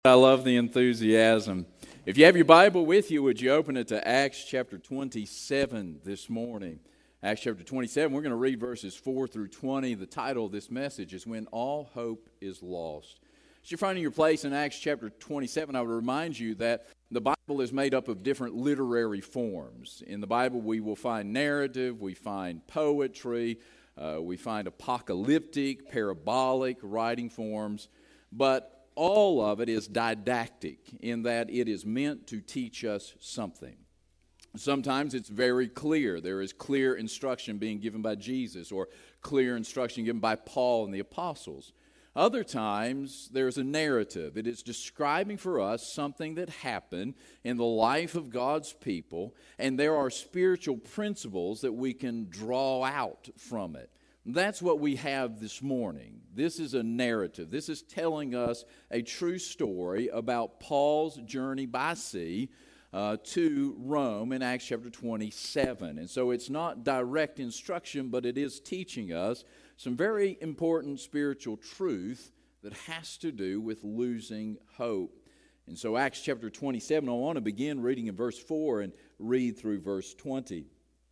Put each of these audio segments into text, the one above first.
I love the enthusiasm. If you have your Bible with you, would you open it to Acts chapter 27 this morning? Acts chapter 27, we're going to read verses 4 through 20. The title of this message is When All Hope is Lost. As you're finding your place in Acts chapter 27, I would remind you that the Bible is made up of different literary forms. In the Bible, we will find narrative, we find poetry, we find apocalyptic, parabolic writing forms, but all of it is didactic in that it is meant to teach us something. Sometimes it's very clear. There is clear instruction being given by Jesus or clear instruction given by Paul and the apostles. Other times there's a narrative. It is describing for us something that happened in the life of God's people, and there are spiritual principles that we can draw out from it. That's what we have this morning. This is a narrative. This is telling us a true story about Paul's journey by sea to Rome in Acts chapter 27. And so it's not direct instruction, but it is teaching us some very important spiritual truth that has to do with losing hope. And so Acts chapter 27, I want to begin reading in verse 4 and read through verse 20.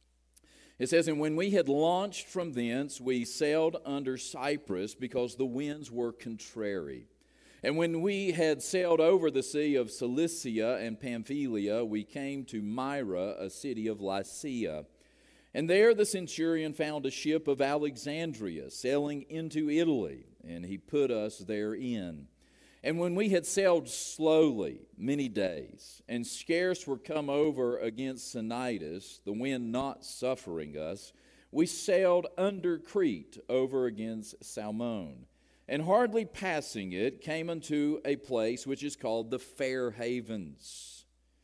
It says, "And when we had launched from thence, we sailed under Cyprus, because the winds were contrary. And when we had sailed over the sea of Cilicia and Pamphylia, we came to Myra, a city of Lycia. And there the centurion found a ship of Alexandria sailing into Italy, and he put us therein. And when we had sailed slowly many days, and scarce were come over against Cnidus, the wind not suffering us, we sailed under Crete over against Salmone. And hardly passing it, came unto a place which is called the Fair Havens,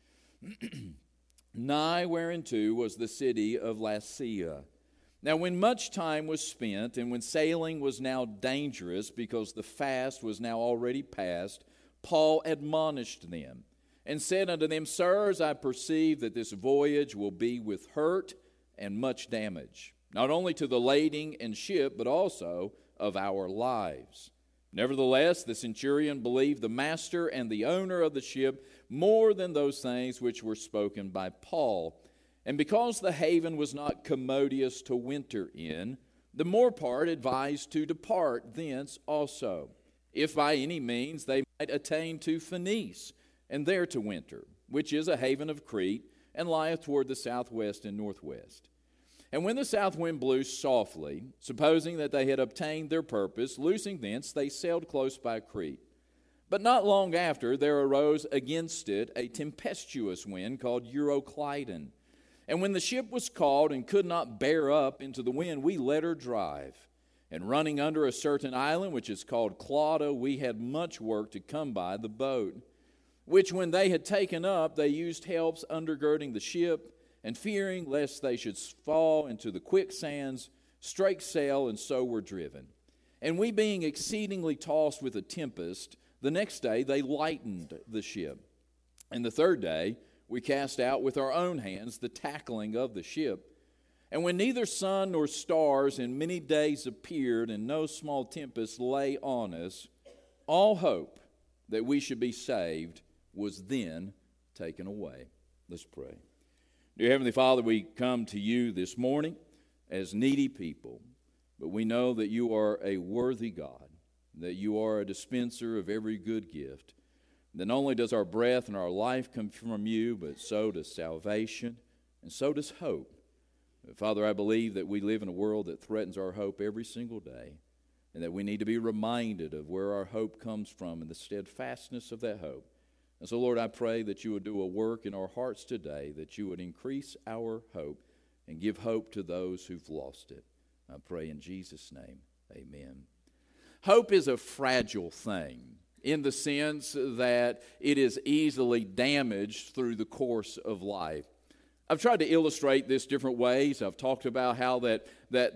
nigh whereunto was the city of Lasea. Now when much time was spent, and when sailing was now dangerous, because the fast was now already past, Paul admonished them, and said unto them, Sirs, I perceive that this voyage will be with hurt and much damage, not only to the lading and ship, but also of our lives. Nevertheless, the centurion believed the master and the owner of the ship more than those things which were spoken by Paul. And because the haven was not commodious to winter in, the more part advised to depart thence also, if by any means they might attain to Phoenice, and there to winter, which is a haven of Crete, and lieth toward the southwest and northwest. And when the south wind blew softly, supposing that they had obtained their purpose, loosing thence, they sailed close by Crete. But not long after there arose against it a tempestuous wind called Euroclydon. And when the ship was called and could not bear up into the wind, we let her drive. And running under a certain island, which is called Clauda, we had much work to come by the boat. Which when they had taken up, they used helps undergirding the ship, and fearing lest they should fall into the quicksands, strake sail, and so were driven. And we being exceedingly tossed with a tempest, the next day they lightened the ship. And the third day we cast out with our own hands the tackling of the ship. And when neither sun nor stars in many days appeared, and no small tempest lay on us, all hope that we should be saved was then taken away." Let's pray. Dear Heavenly Father, we come to you this morning as needy people, but we know that you are a worthy God, that you are a dispenser of every good gift. That not only does our breath and our life come from you, but so does salvation, and so does hope. Father, I believe that we live in a world that threatens our hope every single day, and that we need to be reminded of where our hope comes from and the steadfastness of that hope. And so, Lord, I pray that you would do a work in our hearts today, that you would increase our hope and give hope to those who've lost it. I pray in Jesus' name, amen. Hope is a fragile thing, in the sense that it is easily damaged through the course of life. I've tried to illustrate this different ways. I've talked about how that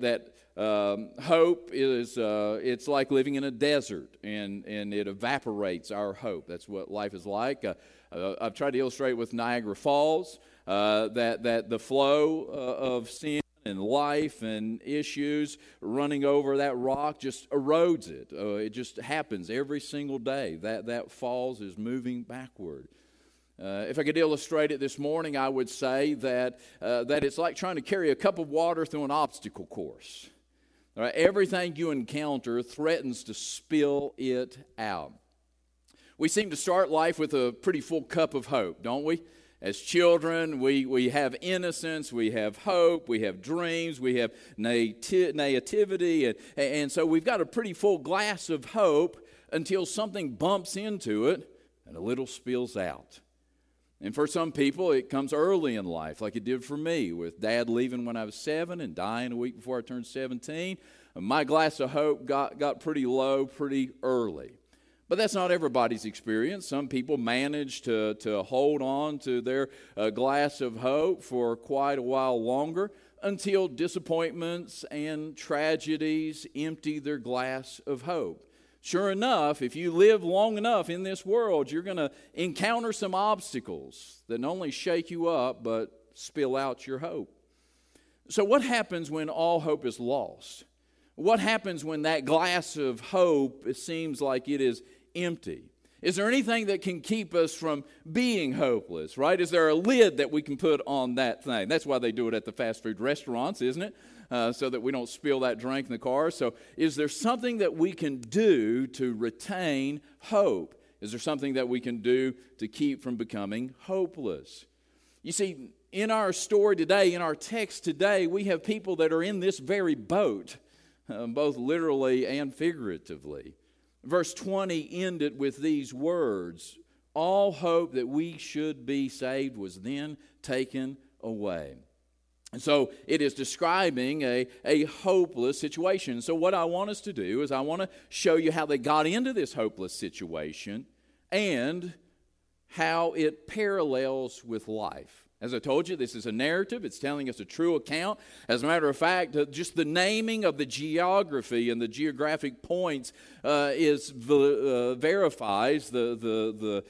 hope is, it's like living in a desert, and it evaporates our hope. That's what life is like. I've tried to illustrate with Niagara Falls that the flow of sin and life and issues, running over that rock just erodes it. It just happens every single day. That falls is moving backward. If I could illustrate it this morning, I would say that it's like trying to carry a cup of water through an obstacle course. All right, everything you encounter threatens to spill it out. We seem to start life with a pretty full cup of hope, don't we? As children, we have innocence, we have hope, we have dreams, we have naivety, and so we've got a pretty full glass of hope until something bumps into it and a little spills out. And for some people, it comes early in life, like it did for me, with Dad leaving when I was 7 and dying a week before I turned 17. My glass of hope got pretty low pretty early. But that's not everybody's experience. Some people manage to hold on to their glass of hope for quite a while longer until disappointments and tragedies empty their glass of hope. Sure enough, if you live long enough in this world, you're going to encounter some obstacles that not only shake you up, but spill out your hope. So what happens when all hope is lost? What happens when that glass of hope, it seems like it is empty? Is there anything that can keep us from being hopeless, right? Is there a lid that we can put on that thing? That's why they do it at the fast food restaurants, isn't it? So that we don't spill that drink in the car. So is there something that we can do to retain hope? Is there something that we can do to keep from becoming hopeless? You see, in our story today, in our text today, we have people that are in this very boat, both literally and figuratively. Verse 20 ended with these words, "All hope that we should be saved was then taken away." And so it is describing a hopeless situation. So what I want us to do is I want to show you how they got into this hopeless situation and how it parallels with life. As I told you, this is a narrative. It's telling us a true account. As a matter of fact, just the naming of the geography and the geographic points verifies the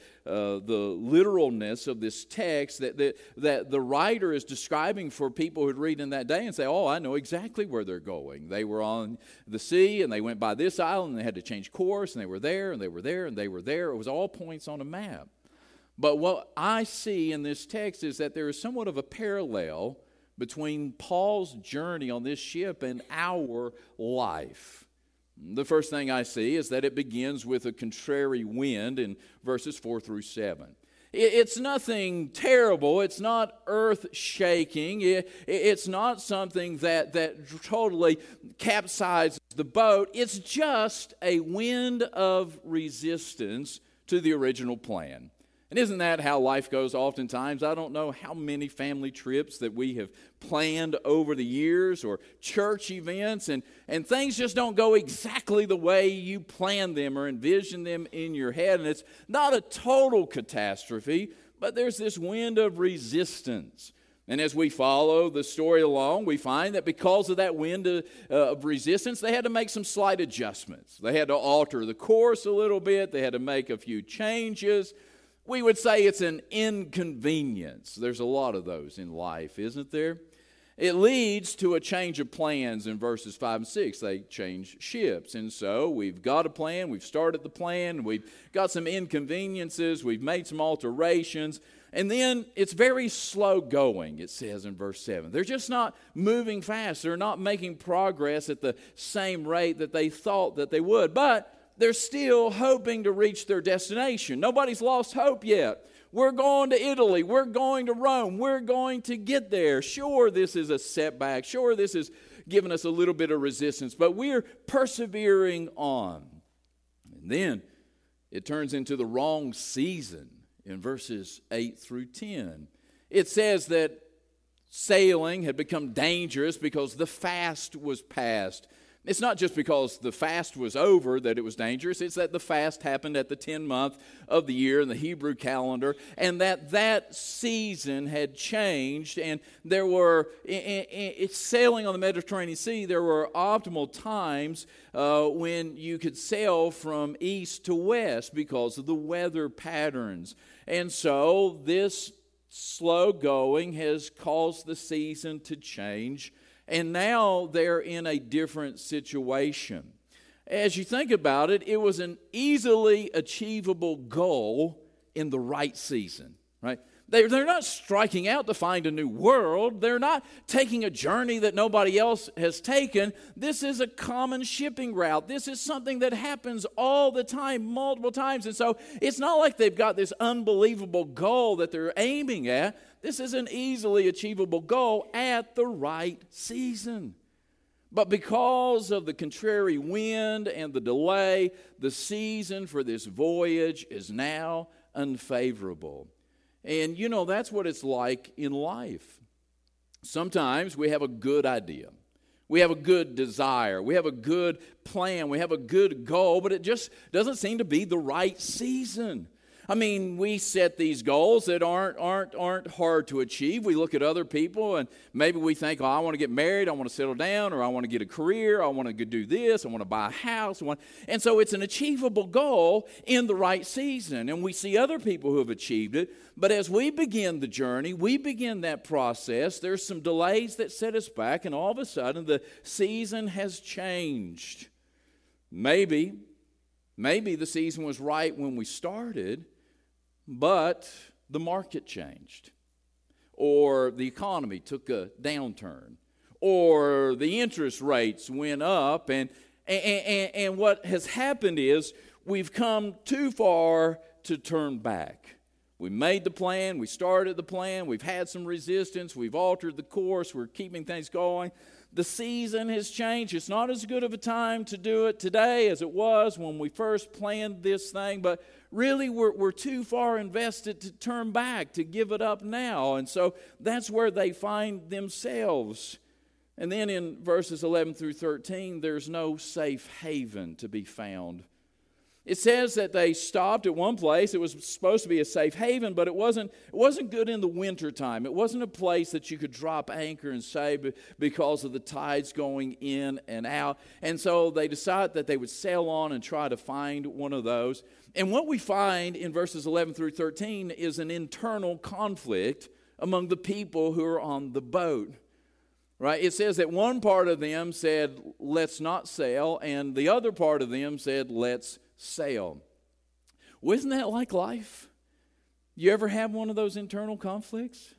literalness of this text that the writer is describing for people who read in that day and say, "Oh, I know exactly where they're going. They were on the sea and they went by this island and they had to change course and they were there and they were there and they were there." It was all points on a map. But what I see in this text is that there is somewhat of a parallel between Paul's journey on this ship and our life. The first thing I see is that it begins with a contrary wind in verses 4 through 7. It's nothing terrible. It's not earth-shaking. It's not something that totally capsizes the boat. It's just a wind of resistance to the original plan. And isn't that how life goes oftentimes? I don't know how many family trips that we have planned over the years or church events, and things just don't go exactly the way you plan them or envision them in your head. And it's not a total catastrophe, but there's this wind of resistance. And as we follow the story along, we find that because of that wind of resistance, they had to make some slight adjustments. They had to alter the course a little bit. They had to make a few changes. We would say it's an inconvenience. There's a lot of those in life, isn't there? It leads to a change of plans in verses 5 and 6. They change ships. And so we've got a plan. We've started the plan. We've got some inconveniences. We've made some alterations. And then it's very slow going, it says in verse 7. They're just not moving fast. They're not making progress at the same rate that they thought that they would. But they're still hoping to reach their destination. Nobody's lost hope yet. We're going to Italy. We're going to Rome. We're going to get there. Sure, this is a setback. Sure, this is giving us a little bit of resistance, but we're persevering on. And then it turns into the wrong season in verses 8 through 10. It says that sailing had become dangerous because the fast was past. It's not just because the fast was over that it was dangerous. It's that the fast happened at the 10th month of the year in the Hebrew calendar, and that season had changed, and there were, it's sailing on the Mediterranean Sea, there were optimal times when you could sail from east to west because of the weather patterns. And so this slow going has caused the season to change. and now they're in a different situation. As you think about it, it was an easily achievable goal in the right season, right? They're not striking out to find a new world. They're not taking a journey that nobody else has taken. This is a common shipping route. This is something that happens all the time, multiple times. And so it's not like they've got this unbelievable goal that they're aiming at. This is an easily achievable goal at the right season. But because of the contrary wind and the delay, the season for this voyage is now unfavorable. And you know, that's what it's like in life. Sometimes we have a good idea. We have a good desire. We have a good plan. We have a good goal, but it just doesn't seem to be the right season. I mean, we set these goals that aren't hard to achieve. We look at other people and maybe we think, oh, I want to get married, I want to settle down, or I want to get a career, I want to do this, I want to buy a house. And so it's an achievable goal in the right season. And we see other people who have achieved it. But as we begin the journey, we begin that process, there's some delays that set us back, and all of a sudden the season has changed. Maybe the season was right when we started, but the market changed, or the economy took a downturn, or the interest rates went up, and what has happened is we've come too far to turn back. We made the plan, we started the plan, we've had some resistance, we've altered the course, we're keeping things going. The season has changed. It's not as good of a time to do it today as it was when we first planned this thing, but really we're too far invested to turn back, to give it up now. And so that's where they find themselves. And then in verses 11 through 13, there's no safe haven to be found. It says that they stopped at one place. It was supposed to be a safe haven, but it wasn't good in the wintertime. It wasn't a place that you could drop anchor and stay because of the tides going in and out. And so they decided that they would sail on and try to find one of those. And what we find in verses 11 through 13 is an internal conflict among the people who are on the boat. Right? It says that one part of them said, let's not sail, and the other part of them said, let's sail. Well, isn't that like life? You ever have one of those internal conflicts?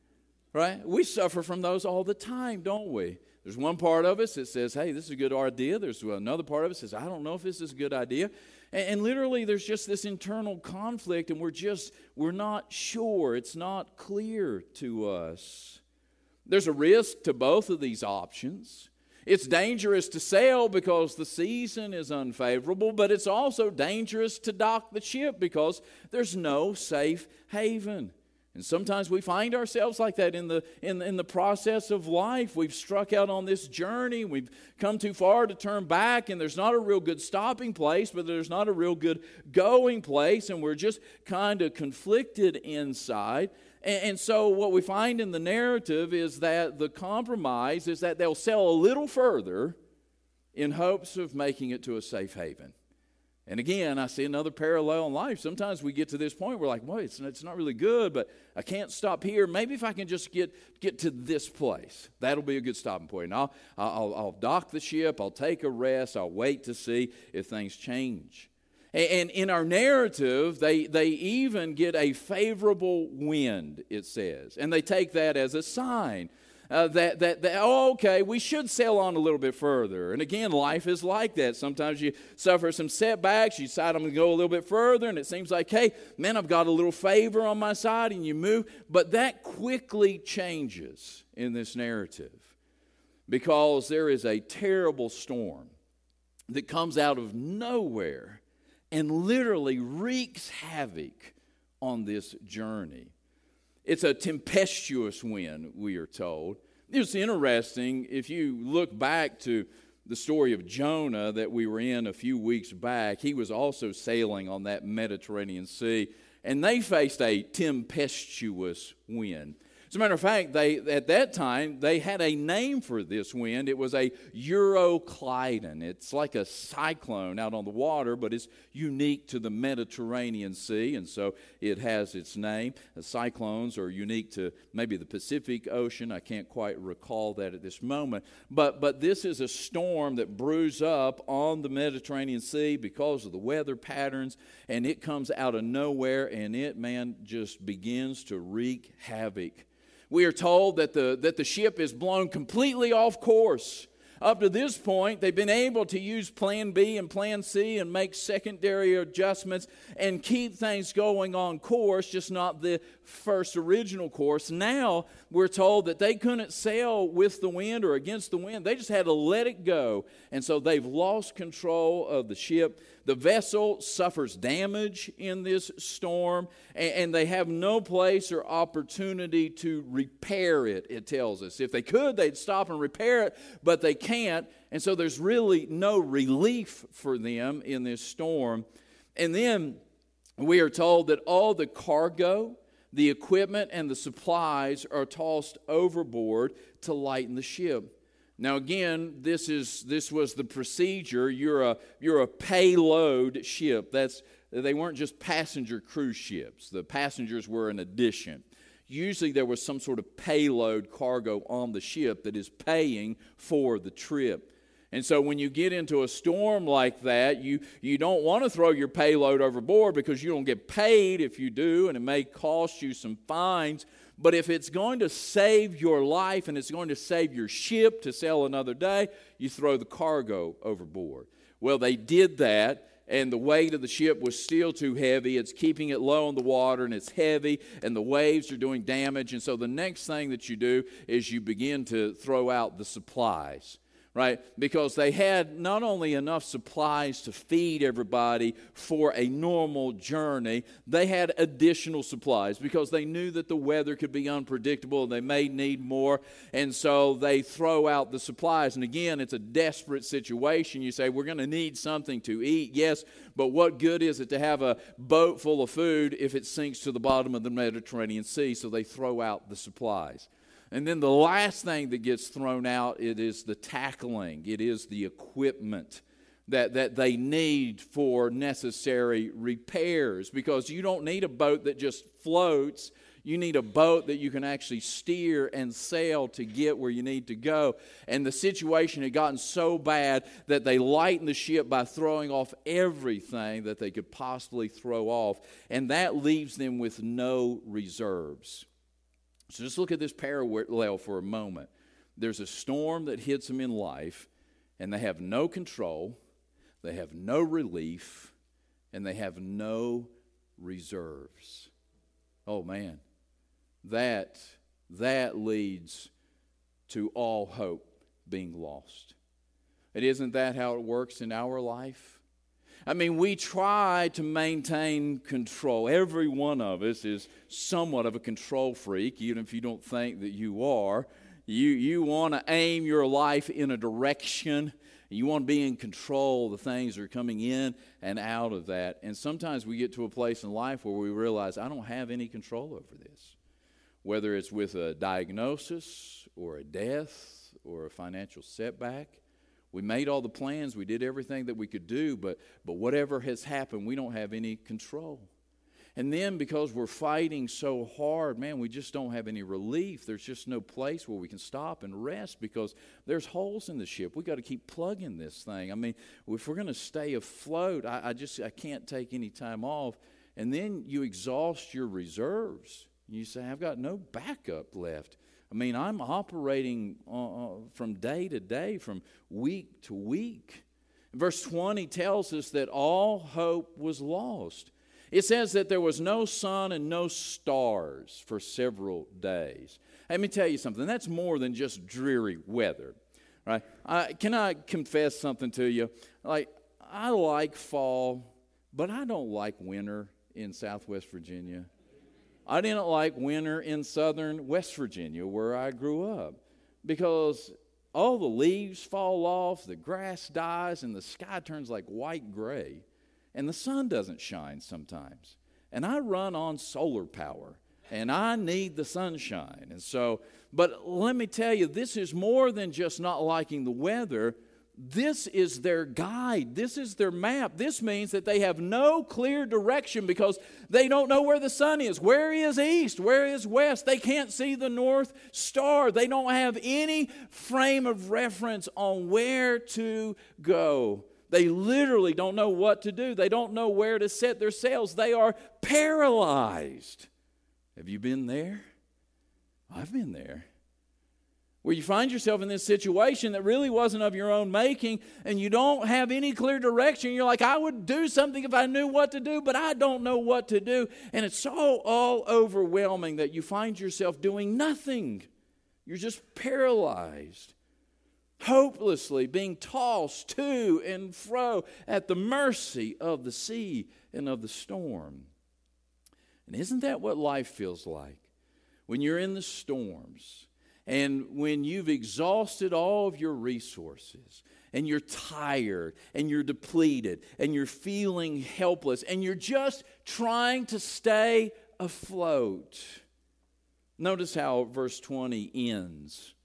Right? We suffer from those all the time, don't we? There's one part of us that says, hey, this is a good idea. There's another part of us that says, I don't know if this is a good idea. And literally there's just this internal conflict, and we're not sure. It's not clear to us. There's a risk to both of these options. It's dangerous to sail because the season is unfavorable, but it's also dangerous to dock the ship because there's no safe haven. And sometimes we find ourselves like that in the process of life. We've struck out on this journey. We've come too far to turn back, and there's not a real good stopping place, but there's not a real good going place, and we're just kind of conflicted inside. And so what we find in the narrative is that the compromise is that they'll sail a little further in hopes of making it to a safe haven. And again, I see another parallel in life. Sometimes we get to this point, we're like, well, it's not really good, but I can't stop here. Maybe if I can just get to this place, that'll be a good stopping point. And I'll dock the ship, I'll take a rest, I'll wait to see if things change. And in our narrative, they even get a favorable wind, it says. And they take that as a sign that we should sail on a little bit further. And again, life is like that. Sometimes you suffer some setbacks. You decide I'm going to go a little bit further. And it seems like, hey, man, I've got a little favor on my side. And you move. But that quickly changes in this narrative. Because there is a terrible storm that comes out of nowhere and literally wreaks havoc on this journey. It's a tempestuous wind, we are told. It's interesting, if you look back to the story of Jonah that we were in a few weeks back, he was also sailing on that Mediterranean Sea, and they faced a tempestuous wind. As a matter of fact, at that time, they had a name for this wind. It was a Euroclydon. It's like a cyclone out on the water, but it's unique to the Mediterranean Sea, and so it has its name. The cyclones are unique to maybe the Pacific Ocean. I can't quite recall that at this moment. But this is a storm that brews up on the Mediterranean Sea because of the weather patterns, and it comes out of nowhere, and it, man, just begins to wreak havoc. We are told that the ship is blown completely off course. Up to this point, they've been able to use Plan B and Plan C and make secondary adjustments and keep things going on course, just not the first original course. Now, we're told that they couldn't sail with the wind or against the wind. They just had to let it go. And so they've lost control of the ship. The vessel suffers damage in this storm, and they have no place or opportunity to repair it, it tells us. If they could, they'd stop and repair it, but they can't, and so there's really no relief for them in this storm. And then we are told that all the cargo, the equipment, and the supplies are tossed overboard to lighten the ship. Now again, this was the procedure. You're a payload ship. They weren't just passenger cruise ships. The passengers were an addition. Usually there was some sort of payload cargo on the ship that is paying for the trip. And so when you get into a storm like that, you don't want to throw your payload overboard because you don't get paid if you do, and it may cost you some fines. But if it's going to save your life and it's going to save your ship to sail another day, you throw the cargo overboard. Well, they did that, and the weight of the ship was still too heavy. It's keeping it low in the water, and it's heavy, and the waves are doing damage. And so the next thing that you do is you begin to throw out the supplies. Right? Because they had not only enough supplies to feed everybody for a normal journey, they had additional supplies because they knew that the weather could be unpredictable and they may need more. And so they throw out the supplies. And again, it's a desperate situation. You say, we're going to need something to eat. Yes, but what good is it to have a boat full of food if it sinks to the bottom of the Mediterranean Sea? So they throw out the supplies. And then the last thing that gets thrown out, it is the tackling. It is the equipment that they need for necessary repairs. Because you don't need a boat that just floats. You need a boat that you can actually steer and sail to get where you need to go. And the situation had gotten so bad that they lightened the ship by throwing off everything that they could possibly throw off. And that leaves them with no reserves. So just look at this parallel for a moment. There's a storm that hits them in life, and they have no control, they have no relief, and they have no reserves. Oh man, that leads to all hope being lost. And isn't that how it works in our life? I mean, we try to maintain control. Every one of us is somewhat of a control freak, even if you don't think that you are. You want to aim your life in a direction. You want to be in control of the things that are coming in and out of that. And sometimes we get to a place in life where we realize, I don't have any control over this. Whether it's with a diagnosis or a death or a financial setback. We made all the plans, we did everything that we could do, but whatever has happened, we don't have any control. And then because we're fighting so hard, man, we just don't have any relief. There's just no place where we can stop and rest because there's holes in the ship. We got to keep plugging this thing. I mean, if we're going to stay afloat, I can't take any time off. And then you exhaust your reserves. You say, I've got no backup left. I mean, I'm operating from day to day, from week to week. Verse 20 tells us that all hope was lost. It says that there was no sun and no stars for several days. Let me tell you something. That's more than just dreary weather, right? Can I confess something to you? Like, I like fall, but I don't like winter in Southwest Virginia. I didn't like winter in southern West Virginia where I grew up because all the leaves fall off, the grass dies, and the sky turns like white gray, and the sun doesn't shine sometimes. And I run on solar power, and I need the sunshine. And so, but let me tell you, this is more than just not liking the weather. This is their guide. This is their map. This means that they have no clear direction because they don't know where the sun is. Where is east? Where is west? They can't see the North Star. They don't have any frame of reference on where to go. They literally don't know what to do. They don't know where to set their sails. They are paralyzed. Have you been there? I've been there. Where you find yourself in this situation that really wasn't of your own making, and you don't have any clear direction. You're like, I would do something if I knew what to do, but I don't know what to do. And it's so all overwhelming that you find yourself doing nothing. You're just paralyzed, hopelessly being tossed to and fro at the mercy of the sea and of the storm. And isn't that what life feels like? When you're in the storms, and when you've exhausted all of your resources, and you're tired, and you're depleted, and you're feeling helpless, and you're just trying to stay afloat. Notice how verse 20 ends.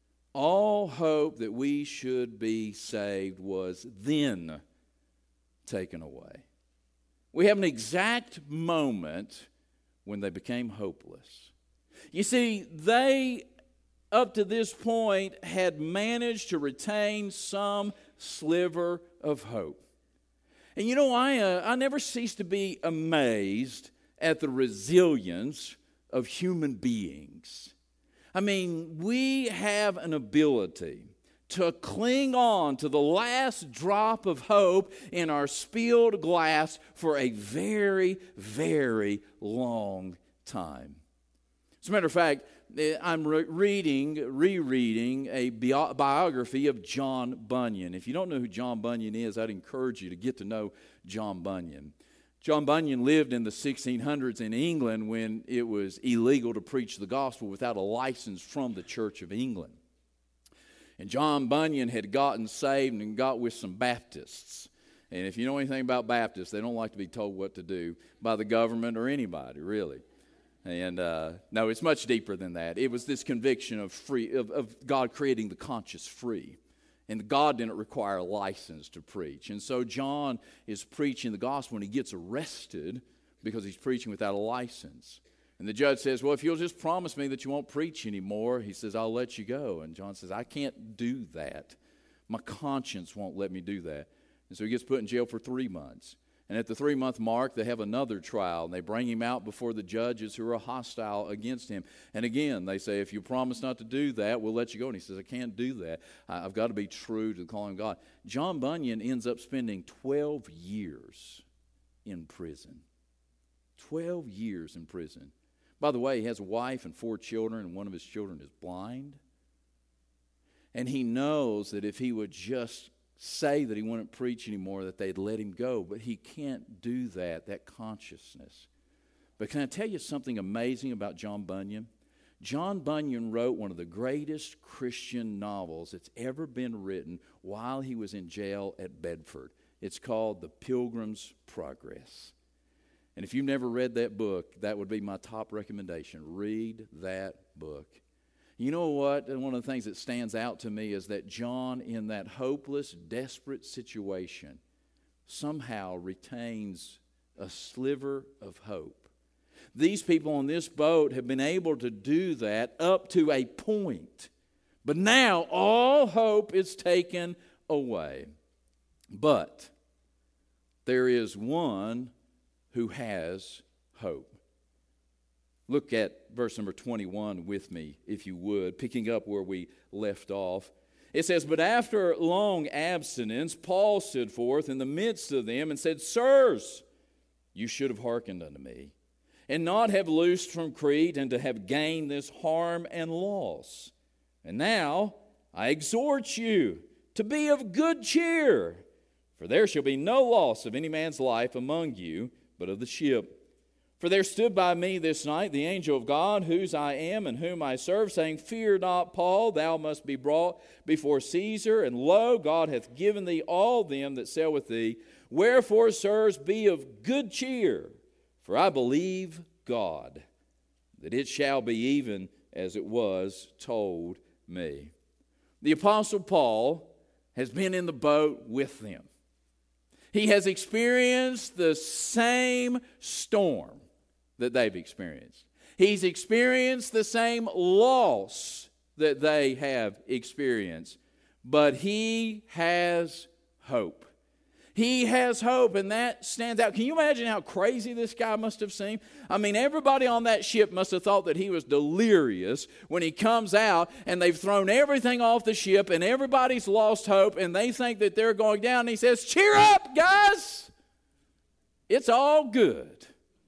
All hope that we should be saved was then taken away. We have an exact moment when they became hopeless. You see, they, up to this point, had managed to retain some sliver of hope. And you know, I never cease to be amazed at the resilience of human beings. I mean, we have an ability to cling on to the last drop of hope in our spilled glass for a very, very long time. As a matter of fact, I'm rereading a biography of John Bunyan. If you don't know who John Bunyan is, I'd encourage you to get to know John Bunyan. John Bunyan lived in the 1600s in England when it was illegal to preach the gospel without a license from the Church of England. And John Bunyan had gotten saved and got with some Baptists. And if you know anything about Baptists, they don't like to be told what to do by the government or anybody, really. And no, it's much deeper than that. It was this conviction of God creating the conscience free. And God didn't require a license to preach. And so John is preaching the gospel and he gets arrested because he's preaching without a license. And the judge says, well, if you'll just promise me that you won't preach anymore, he says, I'll let you go. And John says, I can't do that. My conscience won't let me do that. And so he gets put in jail for 3 months. And at the 3-month mark, they have another trial, and they bring him out before the judges who are hostile against him. And again, they say, if you promise not to do that, we'll let you go. And he says, I can't do that. I've got to be true to the calling of God. John Bunyan ends up spending 12 years in prison. 12 years in prison. By the way, he has a wife and 4 children, and one of his children is blind. And he knows that if he would just say that he wouldn't preach anymore, that they'd let him go. But he can't do that consciousness. But can I tell you something amazing about John Bunyan? John Bunyan wrote one of the greatest Christian novels that's ever been written while he was in jail at Bedford. It's called The Pilgrim's Progress. And if you've never read that book, that would be my top recommendation. Read that book. You know what? And one of the things that stands out to me is that John, in that hopeless, desperate situation, somehow retains a sliver of hope. These people on this boat have been able to do that up to a point. But now all hope is taken away. But there is one who has hope. Look at verse number 21 with me, if you would, picking up where we left off. It says, but after long abstinence, Paul stood forth in the midst of them and said, Sirs, you should have hearkened unto me, and not have loosed from Crete, and to have gained this harm and loss. And now I exhort you to be of good cheer, for there shall be no loss of any man's life among you, but of the ship. For there stood by me this night the angel of God, whose I am and whom I serve, saying, Fear not, Paul, thou must be brought before Caesar, and lo, God hath given thee all them that sail with thee. Wherefore, sirs, be of good cheer, for I believe God, that it shall be even as it was told me. The Apostle Paul has been in the boat with them. He has experienced the same storm that they've experienced. He's experienced the same loss that they have experienced. But he has hope. He has hope, and that stands out. Can you imagine how crazy this guy must have seemed? I mean, everybody on that ship must have thought that he was delirious when he comes out, and they've thrown everything off the ship, and everybody's lost hope, and they think that they're going down. And he says, cheer up, guys. It's all good.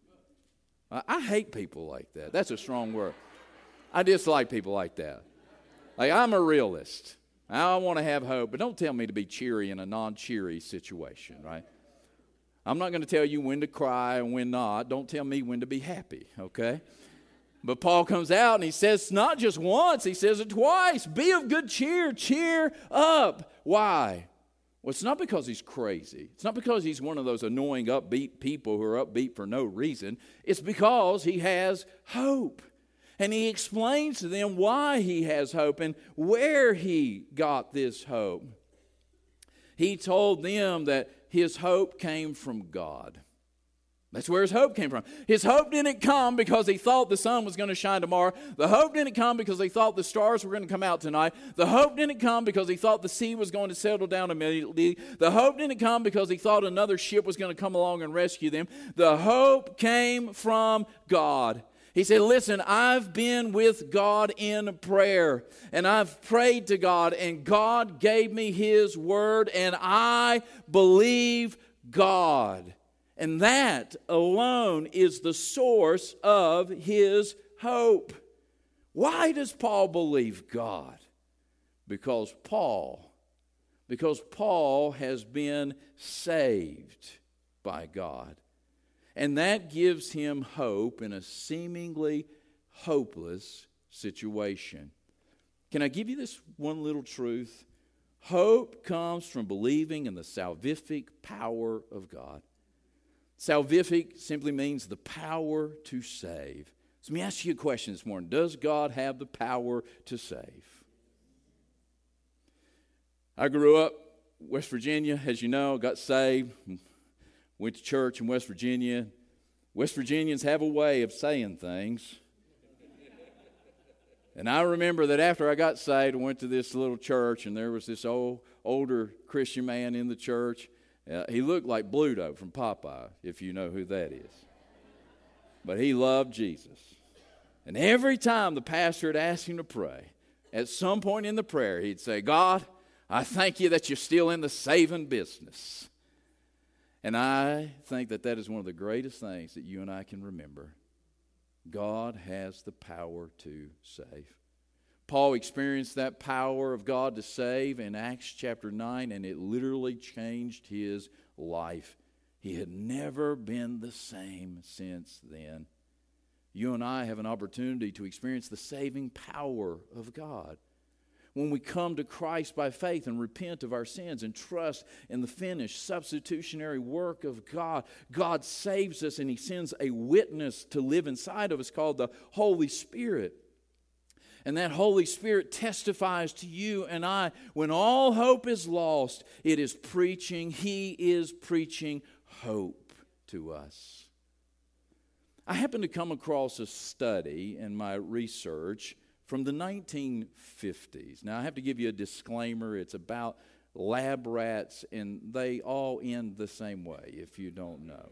I hate people like that. That's a strong word. I dislike people like that. Like, I'm a realist. I want to have hope, but don't tell me to be cheery in a non-cheery situation, right? I'm not going to tell you when to cry and when not. Don't tell me when to be happy, okay? But Paul comes out and he says not just once, he says it twice. Be of good cheer. Cheer up. Why? Well, it's not because he's crazy. It's not because he's one of those annoying upbeat people who are upbeat for no reason. It's because he has hope. And he explains to them why he has hope and where he got this hope. He told them that his hope came from God. That's where his hope came from. His hope didn't come because he thought the sun was going to shine tomorrow. The hope didn't come because he thought the stars were going to come out tonight. The hope didn't come because he thought the sea was going to settle down immediately. The hope didn't come because he thought another ship was going to come along and rescue them. The hope came from God. He said, listen, I've been with God in prayer, and I've prayed to God, and God gave me His word, and I believe God. And that alone is the source of his hope. Why does Paul believe God? Because Paul has been saved by God. And that gives him hope in a seemingly hopeless situation. Can I give you this one little truth? Hope comes from believing in the salvific power of God. Salvific simply means the power to save. So let me ask you a question this morning. Does God have the power to save? I grew up in West Virginia, as you know, got saved. Went to church in West Virginia. West Virginians have a way of saying things. And I remember that after I got saved, I went to this little church, and there was this older Christian man in the church. He looked like Bluto from Popeye, if you know who that is. But he loved Jesus. And every time the pastor had asked him to pray, at some point in the prayer, he'd say, God, I thank you that you're still in the saving business. And I think that that is one of the greatest things that you and I can remember. God has the power to save. Paul experienced that power of God to save in Acts chapter 9, and it literally changed his life. He had never been the same since then. You and I have an opportunity to experience the saving power of God. When we come to Christ by faith and repent of our sins and trust in the finished substitutionary work of God, God saves us, and He sends a witness to live inside of us called the Holy Spirit. And that Holy Spirit testifies to you and I when all hope is lost. He is preaching hope to us. I happened to come across a study in my research from the 1950s. Now, I have to give you a disclaimer. It's about lab rats, and they all end the same way, if you don't know.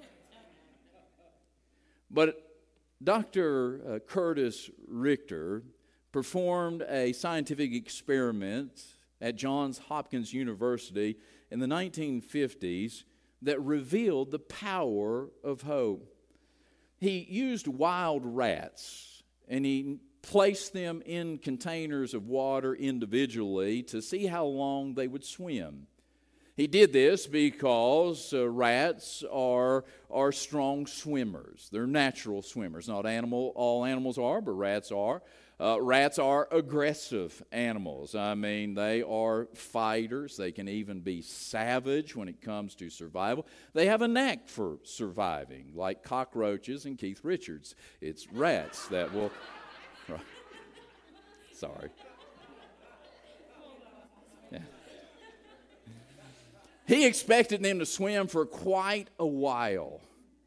But Dr. Curtis Richter performed a scientific experiment at Johns Hopkins University in the 1950s that revealed the power of hope. He used wild rats, and he placed them in containers of water individually to see how long they would swim. He did this because rats are strong swimmers. They're natural swimmers. Not all animals are, but rats are. Rats are aggressive animals. I mean, they are fighters. They can even be savage when it comes to survival. They have a knack for surviving, like cockroaches and Keith Richards. It's rats that will... Sorry. Yeah. He expected them to swim for quite a while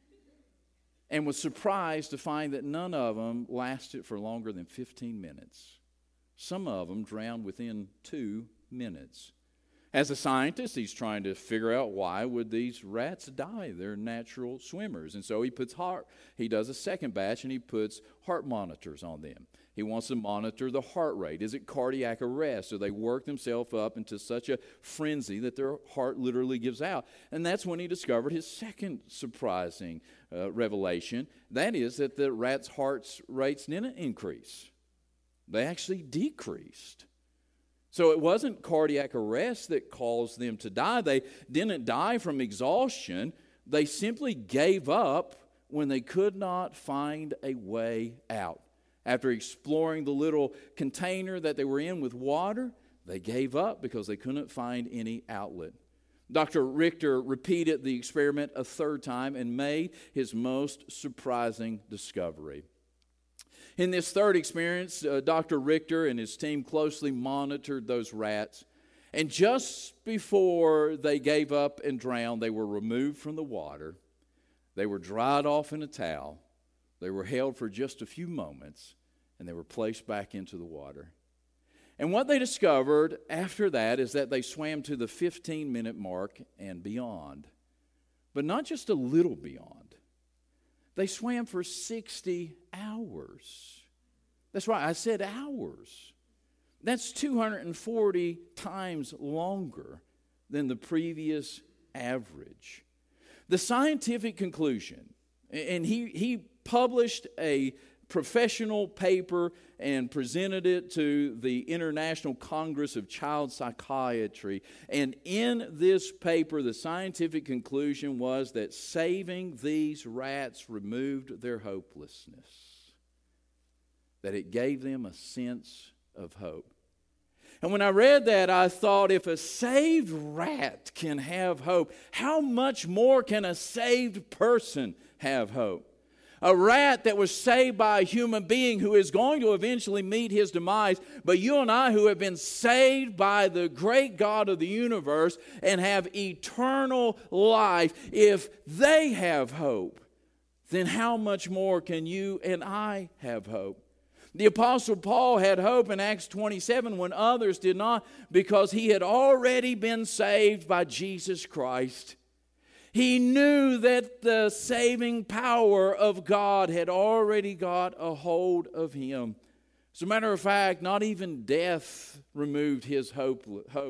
and was surprised to find that none of them lasted for longer than 15 minutes. Some of them drowned within 2 minutes. As a scientist, he's trying to figure out why would these rats die. They're natural swimmers. And so he does a second batch and he puts heart monitors on them. He wants to monitor the heart rate. Is it cardiac arrest? Do they work themselves up into such a frenzy that their heart literally gives out? And that's when he discovered his second surprising revelation. That is that the rats' heart rates didn't increase. They actually decreased. So it wasn't cardiac arrest that caused them to die. They didn't die from exhaustion. They simply gave up when they could not find a way out. After exploring the little container that they were in with water, they gave up because they couldn't find any outlet. Dr. Richter repeated the experiment a third time and made his most surprising discovery. In this third experience, Dr. Richter and his team closely monitored those rats. And just before they gave up and drowned, they were removed from the water. They were dried off in a towel. They were held for just a few moments, and they were placed back into the water. And what they discovered after that is that they swam to the 15-minute mark and beyond. But not just a little beyond. They swam for 60 hours. That's right, I said hours. That's 240 times longer than the previous average. The scientific conclusion, and he published a professional paper and presented it to the International Congress of Child Psychiatry. And in this paper, the scientific conclusion was that saving these rats removed their hopelessness, that it gave them a sense of hope. And when I read that, I thought, if a saved rat can have hope, how much more can a saved person have hope? A rat that was saved by a human being who is going to eventually meet his demise, but you and I who have been saved by the great God of the universe and have eternal life, if they have hope, then how much more can you and I have hope? The Apostle Paul had hope in Acts 27 when others did not, because he had already been saved by Jesus Christ. He knew that the saving power of God had already got a hold of him. As a matter of fact, not even death removed his hope.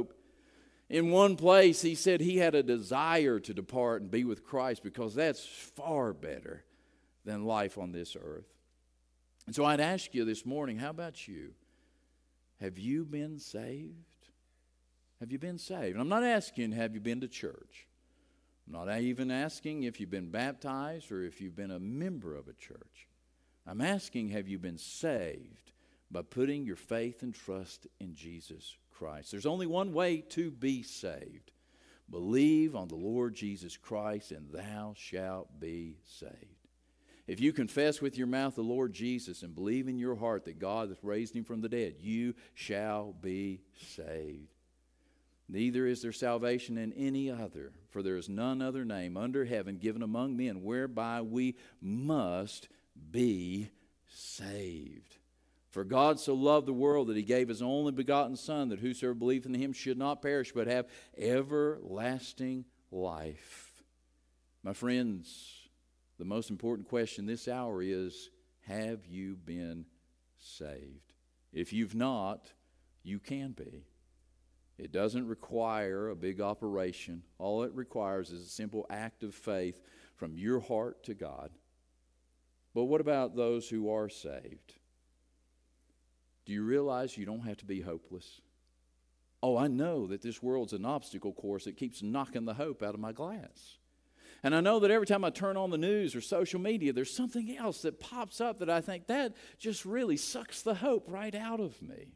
In one place, he said he had a desire to depart and be with Christ because that's far better than life on this earth. And so I'd ask you this morning, how about you? Have you been saved? Have you been saved? And I'm not asking, have you been to church? I'm not even asking if you've been baptized or if you've been a member of a church. I'm asking, have you been saved by putting your faith and trust in Jesus Christ? There's only one way to be saved. Believe on the Lord Jesus Christ, and thou shalt be saved. If you confess with your mouth the Lord Jesus and believe in your heart that God has raised him from the dead, you shall be saved. Neither is there salvation in any other, for there is none other name under heaven given among men whereby we must be saved. For God so loved the world that he gave his only begotten Son, that whosoever believeth in him should not perish but have everlasting life. My friends, the most important question this hour is, have you been saved? If you've not, you can be. It doesn't require a big operation. All it requires is a simple act of faith from your heart to God. But what about those who are saved? Do you realize you don't have to be hopeless? Oh, I know that this world's an obstacle course that keeps knocking the hope out of my glass. And I know that every time I turn on the news or social media, there's something else that pops up that I think that just really sucks the hope right out of me.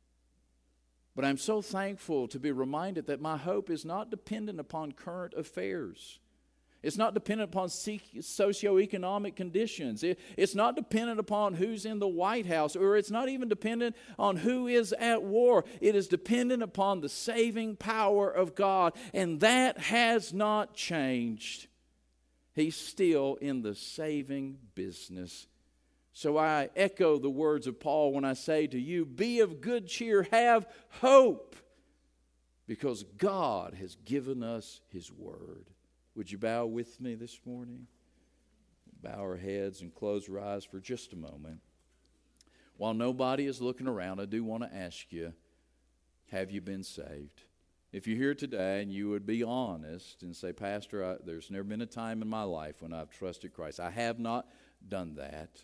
But I'm so thankful to be reminded that my hope is not dependent upon current affairs. It's not dependent upon socioeconomic conditions. It's not dependent upon who's in the White House, or it's not even dependent on who is at war. It is dependent upon the saving power of God, and that has not changed. He's still in the saving business. So I echo the words of Paul when I say to you, be of good cheer, have hope, because God has given us His word. Would you bow with me this morning? Bow our heads and close our eyes for just a moment. While nobody is looking around, I do want to ask you, have you been saved? If you're here today and you would be honest and say, Pastor, there's never been a time in my life when I've trusted Christ. I have not done that.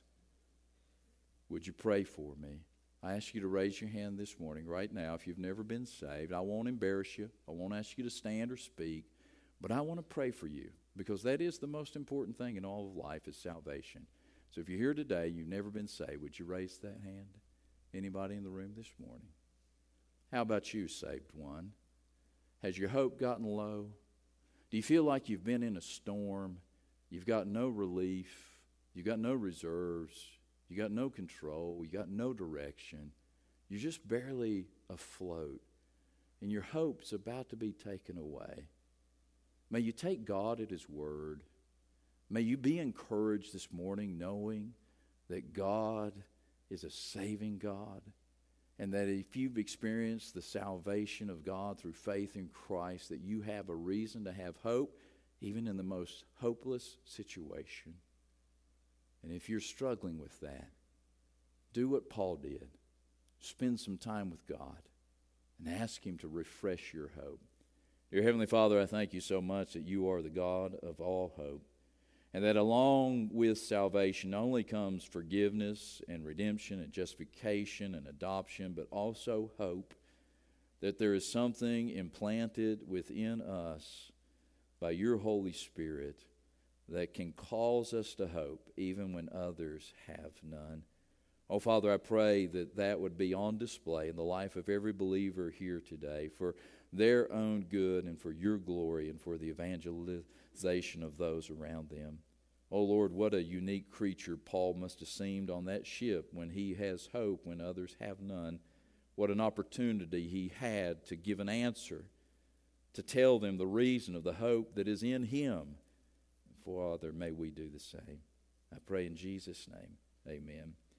Would you pray for me? I ask you to raise your hand this morning, right now, if you've never been saved. I won't embarrass you. I won't ask you to stand or speak. But I want to pray for you, because that is the most important thing in all of life, is salvation. So if you're here today, you've never been saved, would you raise that hand? Anybody in the room this morning? How about you, saved one? Has your hope gotten low? Do you feel like you've been in a storm? You've got no relief. You've got no reserves. You got no control. You got no direction. You're just barely afloat. And your hope's about to be taken away. May you take God at His word. May you be encouraged this morning knowing that God is a saving God, and that if you've experienced the salvation of God through faith in Christ, that you have a reason to have hope even in the most hopeless situation. And if you're struggling with that, do what Paul did. Spend some time with God and ask Him to refresh your hope. Dear Heavenly Father, I thank You so much that You are the God of all hope, and that along with salvation not only comes forgiveness and redemption and justification and adoption, but also hope, that there is something implanted within us by Your Holy Spirit that can cause us to hope even when others have none. Oh, Father, I pray that that would be on display in the life of every believer here today for their own good and for Your glory and for the evangelization of those around them. Oh, Lord, what a unique creature Paul must have seemed on that ship when he has hope when others have none. What an opportunity he had to give an answer, to tell them the reason of the hope that is in him. Father, may we do the same. I pray in Jesus' name. Amen.